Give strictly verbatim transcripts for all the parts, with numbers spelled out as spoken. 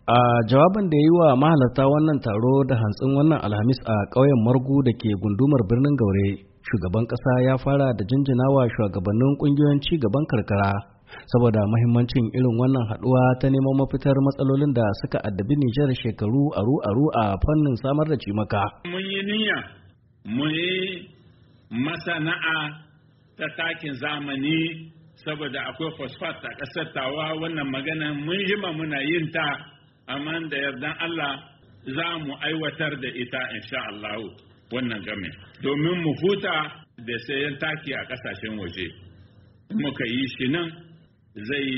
A jawabin da ya yi wa mahalarta wannan taro da hantsin wannan Alhamis a ƙauyen Margu da ke gundumar birnin Gaure, shugaban ƙasa ya fara da jinjina wa shugabannin ƙungiyoyin ci gaban karkara saboda mahimmancin irin wannan haɗuwa ta neman mafitar matsalolin da suka addabi Nijar shekaru aru-aru a fannin samar da cimaka. Mun yi niyya mu yi masana'a ta takin zamani saboda akwai phosphate a ƙasar tawa, wannan magana mun jima muna yin ta, amma da yardan Allah za mu aiwatar da ita insha Allah wannan game domin mu huta da sayan taki a ƙasashen waje. Muka yi shi nan zai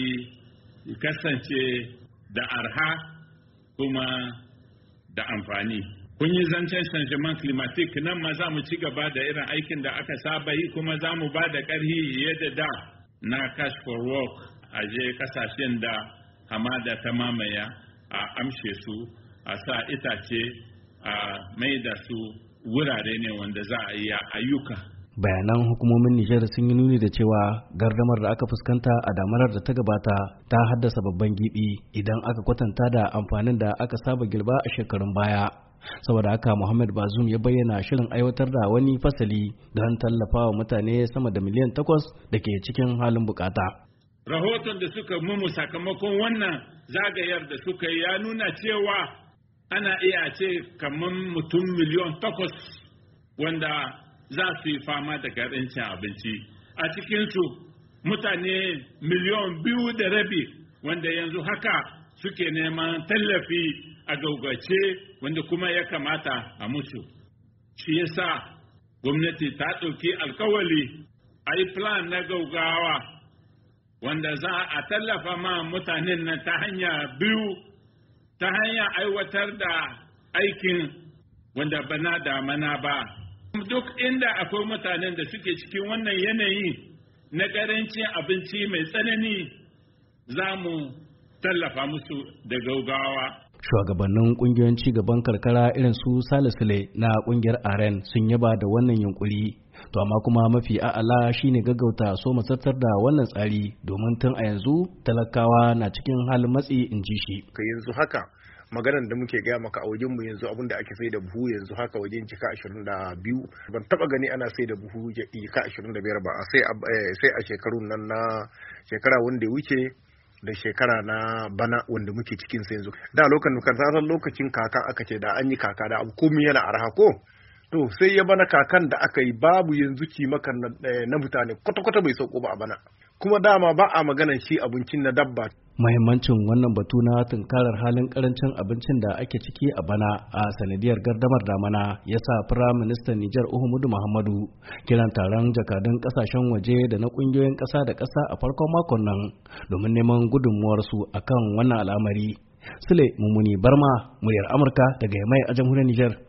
kasance da arha kuma da amfani. Kun yi zancen changement climatique, nan ma za mu ci gaba da irin aikin da aka saba yi, kuma za mu ba da ƙarfi yadda da na cash for work a je kasashen da hamada ta mamaya a amshe su, a sa itace a mai da su wurare ne wanda za a yi ayyuka. Bayanan hukumomin Nijar sun yi nuni da cewa gardamar da aka fuskanta a damarar da ta gabata ta haddasa babban gibi idan aka kwatanta da amfanin da aka saba girba a shekarun baya. Saboda haka Muhammad Bazoum ya bayyana shirin aiwatar da wani fasali don tallafawa mutane sama da miliyan takwas da ke cikin halin bukata. Rahoton da suka mumu sakamakon wannan zagayar da suka yi ya nuna cewa ana iya ce kamar mutum miliyan takwas wanda za su yi fama da karancin abinci. A cikinsu mutane miliyan biyu da rabi wanda yanzu haka suke neman tallafi a gaugace wanda kuma ya kamata a mutu. Shi yasa gwamnati ta ɗauki alkawali a yi plan na gaugawa wanda za a tallafa ma mutanen nan ta hanya biyu, ta hanya aiwatar da aikin wanda bana da mana ba. Duk inda akwai mutanen da suke cikin wannan yanayi na ƙarancin abinci mai tsanani za mu tallafa musu da gaugawa. Shugabannin kungiyoyin ci gaban karkara irin su Salisile na kungiyar Aren sun yaba da wannan yunkuri, to amma kuma mafi a'ala shine gaggauta so masartar da wannan tsari domin tun a yanzu talakawa na cikin halin matsi, in ji shi. Ka yanzu haka maganar da muke gaya maka a wajen mu yanzu abin da ake sai da buhu yanzu haka wajen jika ashirin da biyu, ban taba gani ana sai da buhu jika ashirin da biyar ba sai a shekarun nan na shekara wanda ya wuce da shekara na bana wanda muke cikin sa yanzu. Da lokacin kan lokacin kaka aka ce da an yi kaka da abu komai yana arha ko to sai ya bana kakan da aka yi babu yanzu kimakan na mutane kwata-kwata bai sauko ba a bana, kuma dama ba a maganan shi abincin na dabba. Mahimmancin wannan batu na tunkarar halin karancin abincin da ake ciki a bana a sanadiyar gardamar damana ya sa Firayim Ministan Nijar Uhumudu Muhammadu kiran taron jakadun kasashen waje da na kungiyoyin ƙasa da ƙasa a farkon makon nan domin neman gudunmuwarsu akan wannan al'amari. Sule Mumuni Barma, muryar Amurka daga Yamai a jamhuriyar Nijar.